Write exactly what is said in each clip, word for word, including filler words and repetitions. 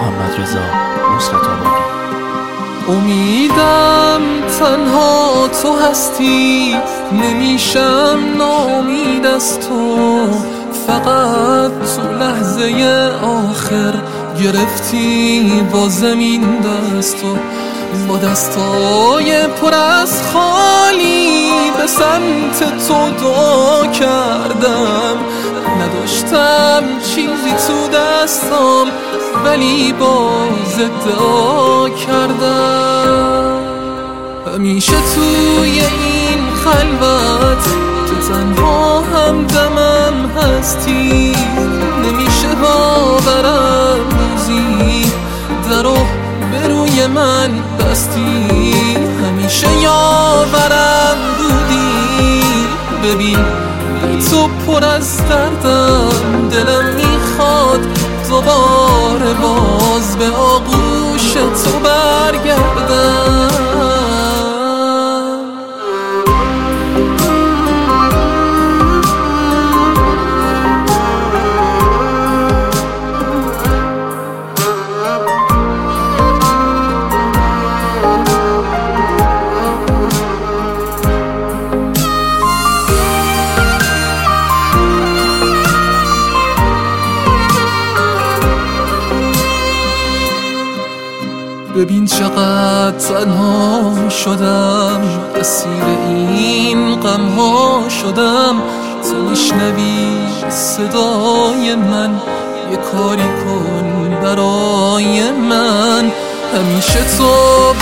محمدرضا نصرت‌آبادی. امیدم تنها تو هستی، نمیشم ناامید از تو. فقط تو لحظه آخر گرفتی با زمین دستو، با دستای پر از خالی به سمت تو دعا کردم. نداشتم چیزی تو دستم ولی باز ادعا کردم. همیشه توی این خلوت تو تنها همدمم هستی، نمیشه باورم روزی درو به روی من بستی. همیشه یاورم بودی، ببین تو پر از دردم، دلم میخواد دوباره باز به آغوش تو برگردم. ببین چقدر تنها شدم، اسیر این غم‌ها شدم. تو میشنوی صدای من، یه کاری کن برای من. همیشه تو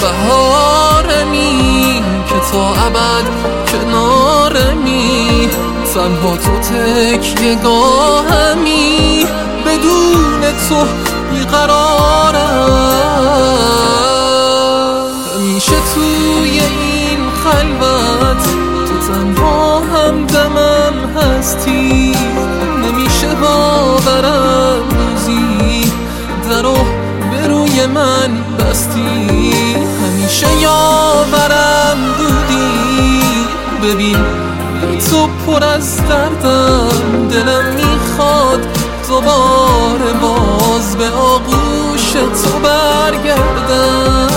بهارمی که تا ابد کنارمی، تنها تو تکیه گاهمی، بدون تو بیقرارم. همیشه توی این خلوت تو تنها همدمم هستی، نمیشه باورم روزی درو به روی من بستی. همیشه یاورم بودی، ببین تو پر از دردم، دلم میخواد دوباره باز به آغوش تو برگردم.